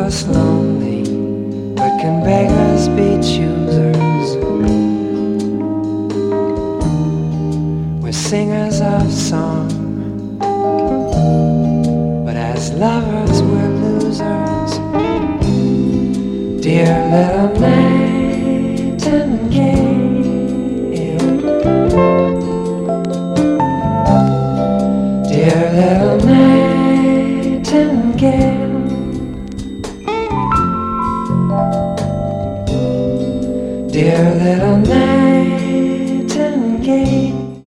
us lonely, but can beggars be choosers? We're singers of song, but as lovers we're losers. Dear little man,